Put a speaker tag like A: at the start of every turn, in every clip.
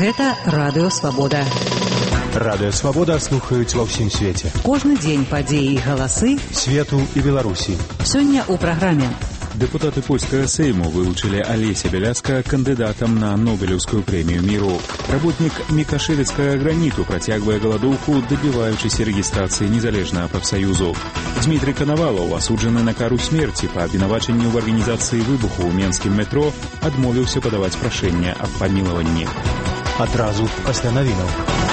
A: Гэта Радыё Свабода.
B: Радыё Свабода слухаюць ва ўсім свеце.
A: Кожны дзень падзеі і галасы
B: свету і Беларусі.
A: Сёння ў праграме.
C: Депутаты польского Сейму вылучили Олеся Беляска кандидатом на Нобелевскую премию миру. Работник Микошевицкого граниту протягивая голодовку, добиваючись регистрации незалежного профсоюзу. Дмитрий Коновалов, осудженный на кару смерти по обвинувачению в организации выбуху в Менскім метро, адмовіўся подавать прошение об помиловании.
B: Адразу пасля навінаў.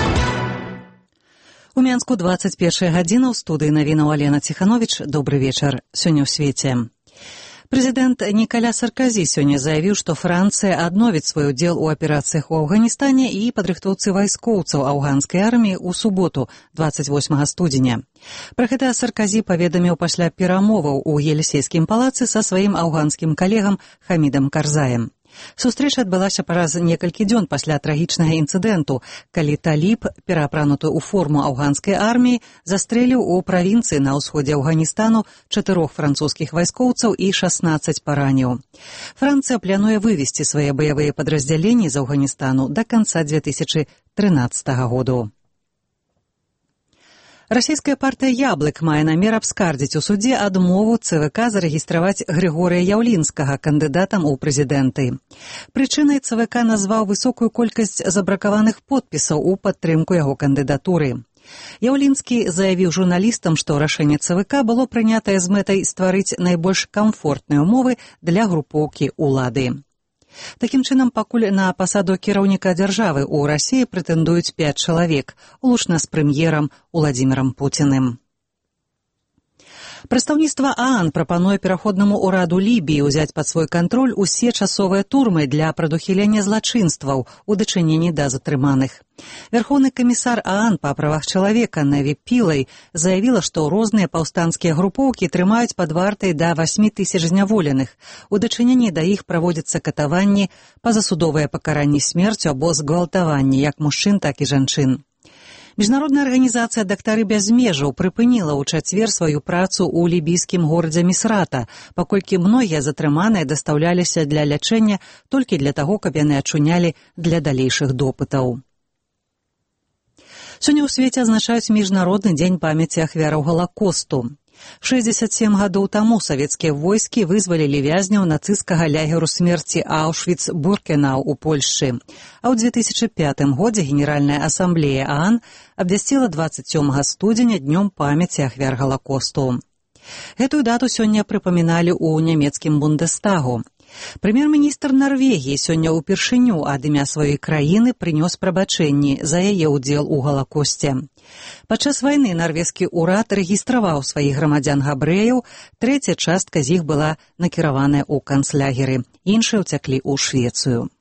A: У Менску 21 гадзіна, ў студыі навінаў Алена Ціхановіч. Добры вечар. Сёння ў свеце. Прэзідэнт Нікаля Саркозі сёння заявіў, што Францыя адновіць свой удзел у аперацыях у Афганістане і падрыхтоўцы вайскоўцаў афганскай арміі ў суботу, 28 студзеня. Пра гэта Саркозі паведаміў пасля перамоваў у Елісейскім палацы са сваім афганскім калегам Хамідам Карзаем. Сустрэча адбылася праз некалькі дзён пасля трагічнага інцыдэнту, калі таліб, пераапрануты ў форму афганскай арміі, застрэліў у правінцыі на ўсходзе Афганістану 4 французскіх вайскоўцаў і 16 параніў. Францыя плануе вывесці свае баявыя падраздзяленні з Афганістану да канца 2013 году. Расійская партыя «Яблык» мае намер абскардзіць у судзе адмову ЦВК зарэгістраваць Григорія Яўлінскага кандыдатам у прэзідэнты. Прычынай ЦВК назваў высокую колькасць забракаваных подпісаў у падтрымку яго кандыдатуры. Яўлінскі заявіў журналістам, што рашэнне ЦВК было прынятае з мэтай стварыць найбольш камфортныя ўмовы для групоўкі ўлады. Такім чынам, пакуль на пасаду кіраўніка дзяржавы ў Расіі прэтэндуюць 5 чалавек, улучна з прэм'ерам Уладзімірам Пуціным. Прадстаўніцтва ААН прапануе пераходнаму ўраду Лібіі ўзяць пад свой кантроль усе часовыя турмы для прадухілення злачынстваў у дачыненні да затрыманых. Верхоўны камісар ААН па правах чалавека Неві Пілай заявіла, што розныя паўстанцкія групоўкі трымаюць пад вартай да 8 тысяч зняволеных. У дачыненні да іх праводзяцца катаванні, пазасудовае пакаранне смерцю або згвалтаванні як мужчын, так і жанчын. Міжнародная арганізацыя «Дактары без межаў» прыпыніла ў чацвер сваю працу ў лібійскім горадзе Місрата, паколькі многія затрыманыя дастаўляліся для лячэння толькі для таго, каб яны ачунялі для далейшых допытаў. Сёння ў свеце адзначаюць Міжнародны дзень памяці ахвяраў Галакосту. 67 гадоў таму савецкія войскі вызвалілі вязняў нацысцкага лягеру смерці Аўшвіц-Біркенау у Польшчы. А ў 2005 годзе Генеральная асамблея ААН абвясціла 27 студзеня днём памяці ахвяр Галакосту. Гэтую дату сёння прыпаміналі ў нямецкім Бундестагу. Прэм'ер-міністр Нарвегіі сёння ўпершыню ад імя сваёй краіны прынёс прабачэнні за яе ўдзел у Галакосце. Падчас вайны нарвежскі ўрад рэгістраваў сваіх грамадзян-габрэяў, трэцяя частка з іх была накіраваная ў канцлягеры, іншыя ўцяклі ў Швецыю.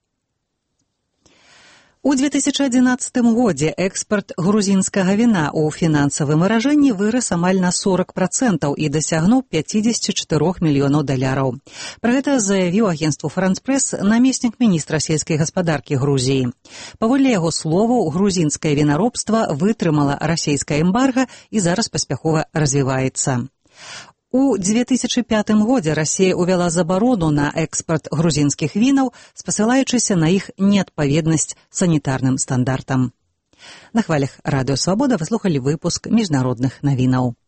A: У 2011 годзе экспарт грузінскага віна ў фінансавым выражэнні вырас амаль на 40% і дасягнуў $54 мільёнаў. Пра гэта заявіў агенцтву «Франс-прэс» намеснік міністра сельскай гаспадаркі Грузіі. Паводле яго словаў, грузінскае вінаробства вытрымала расійскае эмбарга і зараз паспяхова развіваецца. У 2005 годзе Расія ўвяла забарону на экспарт грузінскіх вінаў, спасылаючыся на іх неадпаведнасць санітарным стандартам. На хвалях Радыё Свабода вы слухалі выпуск міжнародных навінаў.